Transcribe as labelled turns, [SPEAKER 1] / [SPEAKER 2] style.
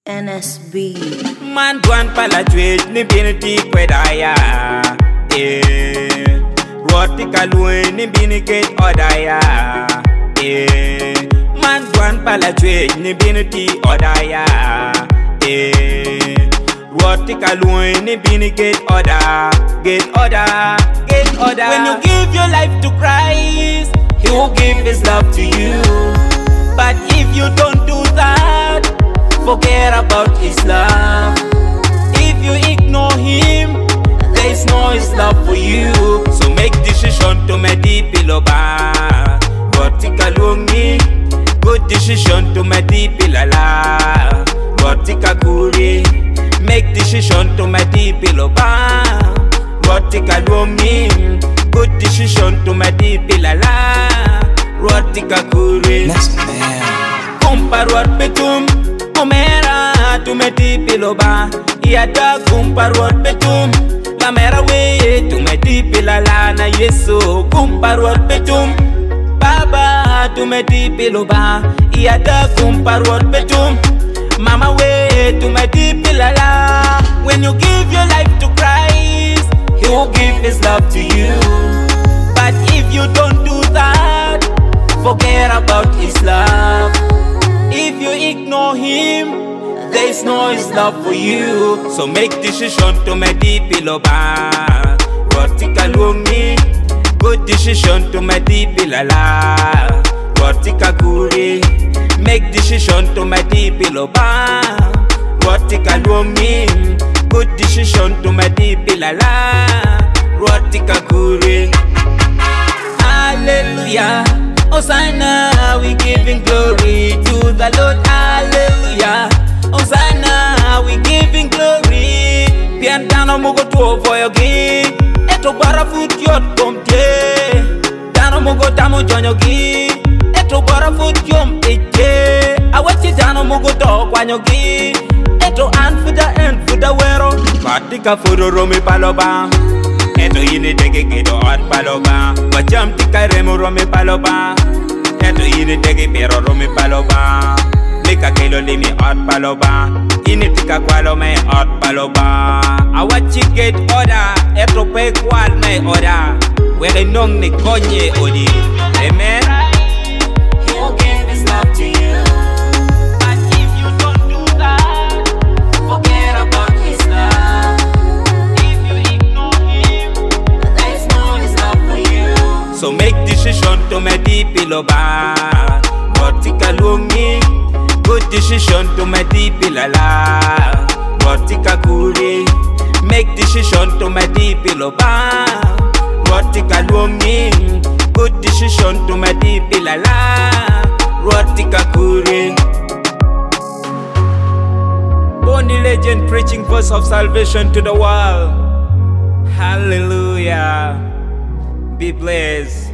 [SPEAKER 1] NSB.
[SPEAKER 2] Man duan pala tweet ni biniti kwedaya. Roti kalue ni biniket odaya. Man duan pala tweet ni biniti odaya. Roti kalue ni biniket oda. Get oda, get oda. When you give your life to Christ, He will give His love to you. But if you don't do that, forget about His love. If you ignore Him, there is no His love for you. So make decision to medi piloba. Roti kalungi, good decision to medi pilala. Roti kakuri, make decision to medi piloba. Roti kalungi, good decision to medi pilala. Roti kakuri. Kumparwat betum, omera tumeti piloba. Iada kumparwat betum, la mera we tumeti pilala na Yesu. Kumparwat betum, Baba tumeti piloba. Iada kumparwat betum, Mama we tumeti pilala. When you give your life to Christ, He will give His love to you. But if you don't do that, forget about His love. If you ignore Him, there is no His love for you. So make decision to medi piloba. Roti kalungi, good decision to medi pilala. Roti kakuri, make decision to medi piloba. Roti kalungi, good decision to medi pilala. Roti kakuri. Hallelujah. Hosanna, we giving glory to the Lord. Hallelujah. Hosanna, we giving glory. Piantano mugo tuo voyogi. Eto bara foot yot komte. Tano mugo tamo jonyogi. Eto bara foot yom eje. Awachi tano mugo to kwanyogi. Eto fuda wero. Patika furo romi paloba. Eto yini teke kedo at paloba. Wacham tika remo romi paloba. Eto yini teke pero romi paloba. Mika kelo limi at paloba. Ini tika kwalo me at paloba. Awachi get oda. Eto pe kwal me oda. Wele nong ni konye odi. Amen. He will give His love to you. But if you don't do that, forget about His love. If you ignore Him, there is no His love for you. So make decision to medi piloba. Roti kalungi, good decision to medi pilala. Roti kakuri, make decision to medi piloba. Roti kalungi, good decision to medi pilala. Roti kakuri. Born legend preaching voice of salvation to the world. Hallelujah. Be blessed.